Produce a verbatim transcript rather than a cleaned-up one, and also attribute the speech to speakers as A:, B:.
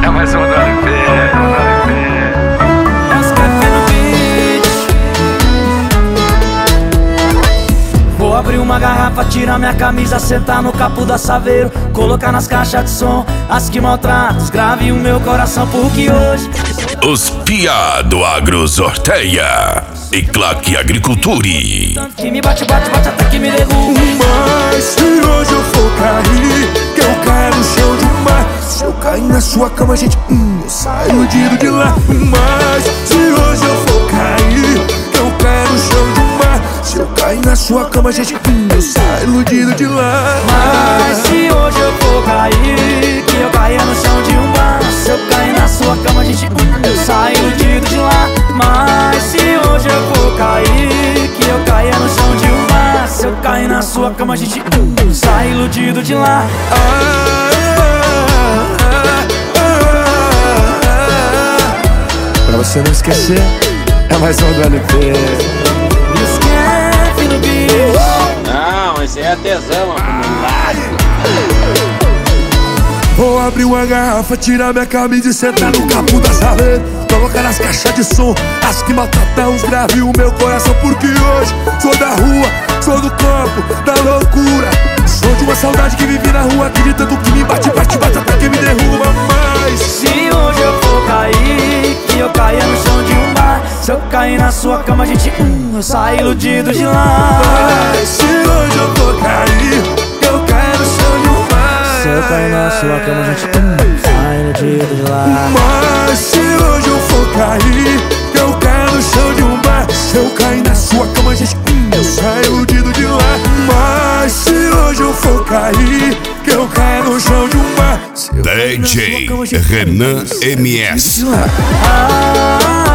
A: É mais uma do L P, é uma do L P.
B: Vou abrir uma garrafa, tirar minha camisa, sentar no capô da Saveiro, colocar nas caixas de som as que maltratam, grave o meu coração, porque hoje
C: os piá do agro sorteia e claque agriculture.
B: tanto que me bate, bate, bate até que me derruba.
D: Mas se hoje eu for cair, que eu caia no chão de um mar. Se eu cair na sua cama, gente, hum, eu saio iludido de lá. Mas se hoje eu for cair, que eu caia no chão de um mar. Se eu cair na sua cama, gente, hum, eu saio iludido de lá.
B: Mas se hoje eu for cair, que eu caia no chão de um bar. Se eu cair na sua cama, gente, eu saio iludido de lá. Mas se hoje eu for cair, que eu caia no chão de um bar. Se eu cair na sua cama, gente, eu saio iludido de lá.
D: Ah, ah, ah, ah, ah. Pra você não esquecer, é mais um do L P.
B: Esquece no bicho.
E: Não, esse é tesão, acumulado.
D: Vou abrir uma garrafa, tirar minha camisa e sentar no capô da Saveiro, colocar nas caixas de som as que maltratam os graves o meu coração. Porque hoje sou da rua, sou do campo, da loucura. Sou de uma saudade que vivi na rua, que de tanto que me bate, bate, bate até que me derruba. Mas
B: se hoje eu for cair, que eu caia no chão de um bar. Se eu cair na sua cama, gente, hum, eu saio iludido de lá.
D: Mas se hoje eu for cair, que eu caia no chão de um bar.
B: Se eu cair na sua cama, gente, hum, saio iludido de lá.
D: Mas se hoje eu for cair, que eu caia no chão de um bar. Se eu cair na sua cama, gente, hum, eu saio iludido de lá. Mas se hoje eu for cair, que eu caia no chão de um bar.
C: D J Renan M S.
B: Ah,